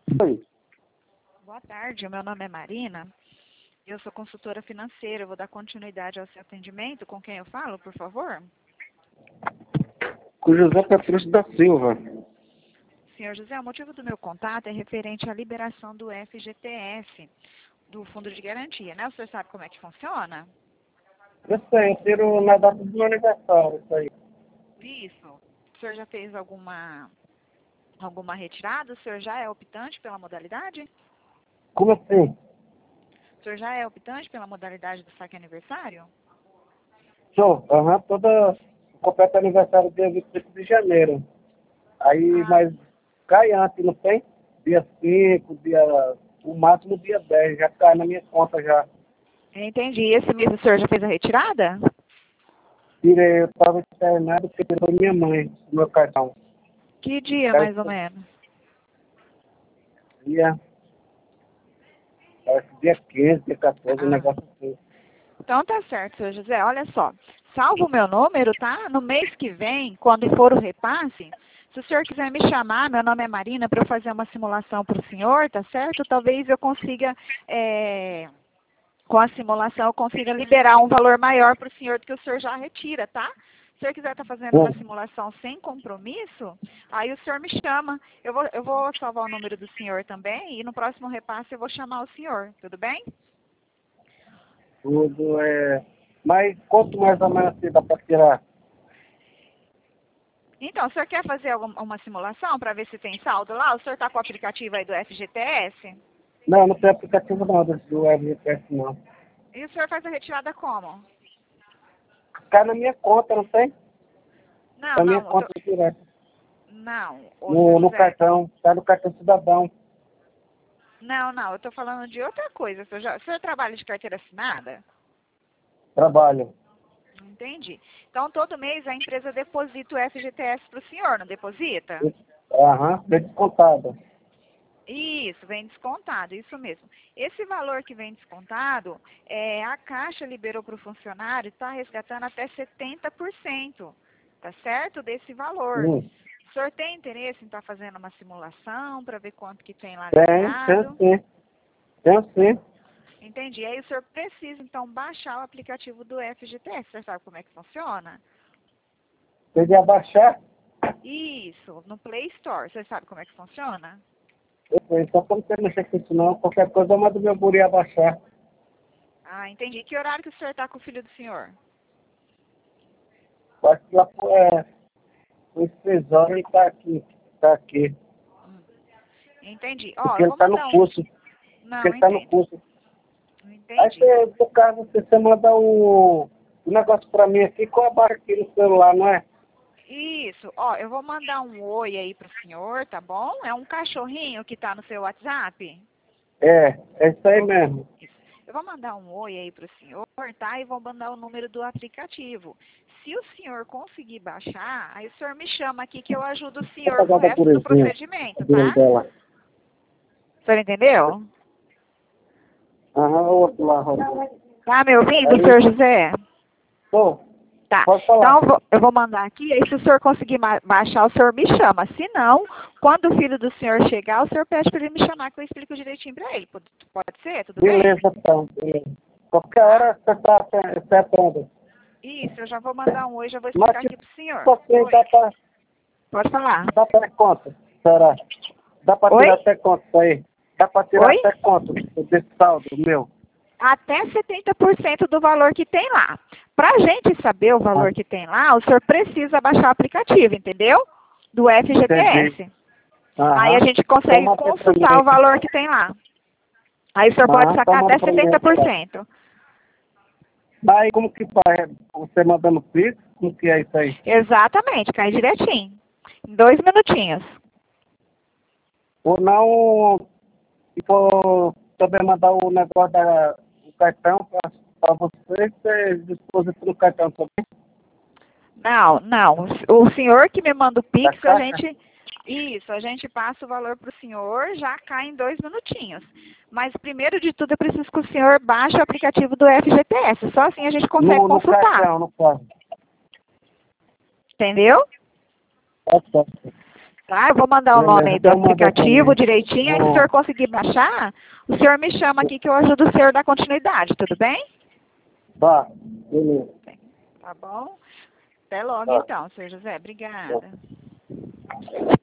Oi. Boa tarde, o meu nome é Marina. Eu sou consultora financeira. Eu vou dar continuidade ao seu atendimento. Com quem eu falo, por favor? Com José Patrício da Silva. Senhor José, o motivo do meu contato é referente à liberação do FGTS, do Fundo de Garantia, né? O senhor sabe como é que funciona? Eu sei, eu tiro na data do meu aniversário, isso aí. Isso. O senhor já fez alguma retirada? O senhor já é optante pela modalidade? Como assim? O senhor já é optante pela modalidade do saque aniversário? Sou, toda completa aniversário dia 25 de janeiro. Aí, Ah, mas cai antes, não tem? Dia 5, o máximo dia 10, já cai na minha conta já. entendi. Esse mês o senhor já fez a retirada? Tirei, eu estava internado porque tirou minha mãe do meu cartão. Que dia, Aí, mais ou menos? dia, parece dia 15, dia 14, um Ah, negócio assim. então tá certo, senhor José. Olha só, salva o meu número, tá? No mês que vem, quando for o repasse, se o senhor quiser me chamar, meu nome é Marina, para eu fazer uma simulação para o senhor, tá certo? Talvez eu consiga, com a simulação, eu consiga liberar um valor maior para o senhor do que o senhor já retira, tá? Se o senhor quiser estar fazendo uma Bom, simulação sem compromisso, aí o senhor me chama. Eu vou salvar o número do senhor também e no próximo repasse eu vou chamar o senhor, tudo bem? tudo é... Mas quanto mais ou menos assim dá para tirar? Então, o senhor quer fazer uma simulação para ver se tem saldo lá? O senhor está com o aplicativo aí do FGTS? Não, não tem aplicativo não do RGPS não. E o senhor faz a retirada como? Cai na minha conta, não tem? Não, Na minha não, conta direta. não, ô senhor No José. cartão, tá no cartão cidadão. Não, não, eu estou falando de outra coisa. O senhor trabalha de carteira assinada? Trabalho. Entendi. Então, todo mês a empresa deposita o FGTS para o senhor, não deposita? Bem descontado. Isso, vem descontado, isso mesmo. Esse valor que vem descontado, a Caixa liberou para o funcionário, está resgatando até 70%, tá certo? Desse valor. Hum. O senhor tem interesse em estar fazendo uma simulação para ver quanto que tem lá Tem liberado? sim. Tem sim. Entendi. Aí o senhor precisa, então, baixar o aplicativo do FGTS. O senhor sabe como é que funciona? Tem de abaixar. Isso, no Play Store. O senhor sabe como é que funciona? Eu sei, só como você mexer com isso não, qualquer coisa eu mando meu guri abaixar. Ah, entendi. Que horário que o senhor está com o filho do senhor? Acho que lá por 6 horas ele tá aqui. Tá aqui. Hum. Entendi. Ó, Porque eu ele vou tá no mandar um. curso. Porque Não, ele tá no entendo. curso. Aí Entendi. você, no caso, você manda o negócio pra mim aqui, com a barra aqui no celular, não é? Isso. Ó, eu vou mandar um oi aí pro senhor, tá bom? É um cachorrinho que tá no seu WhatsApp? É isso aí mesmo. Isso. Eu vou mandar um oi aí pro senhor, tá? E vou mandar o número do aplicativo. Se o senhor conseguir baixar, aí o senhor me chama aqui que eu ajudo o Vou senhor com o pagar da resto do purezinha, a procedimento, dura tá? dela. O senhor entendeu? O outro lá, Rosa. Tá me ouvindo, Aí, senhor José? pô, Tá. pode Então falar. eu vou mandar aqui, aí se o senhor conseguir baixar, o senhor me chama. Se não, quando o filho do senhor chegar, o senhor pede para ele me chamar que eu explico direitinho para ele. Pode ser? Tudo bem? Beleza, então, beleza. Qualquer Tá? hora você atende. Isso, eu já vou mandar um oi, já vou Mas, explicar aqui tipo pro senhor. assim, Oi. Pode falar. dá pra ter conta, será? Dá pra Oi? tirar até conta isso aí? Dá pra tirar Oi? até conta desse saldo meu? Até 70% do valor que tem lá. Para a gente saber o Ah, valor que tem lá, o senhor precisa baixar o aplicativo, entendeu? Do entendi. FGTS. Aí a gente Então consegue manda pra mim consultar aí. o valor que tem lá. Aí o senhor pode Então sacar manda até pra mim aí, tá? 70%. Mas como que faz? Você mandando Pix? Como que é isso aí? Exatamente, cai direitinho. Em 2 minutinhos. Ou não, se for também mandar o negócio do cartão pra você, você deposita no cartão também, Não, não. O senhor que me manda o da Pix, a caixa? gente. Isso, a gente passa o valor para o senhor, já cai em 2 minutinhos. Mas primeiro de tudo, eu preciso que o senhor baixe o aplicativo do FGTS. Só assim a gente consegue No consultar. cartão, no caso. Entendeu? Tá certo. Tá? Eu vou mandar o nome aí do Beleza, então manda aplicativo também. direitinho. Aí, se o Bom. senhor conseguir baixar, o senhor me chama aqui que eu ajudo o senhor a dar continuidade, tudo bem? Tá, beleza. Tá bom? Até logo Tá. então, senhor José. Obrigada.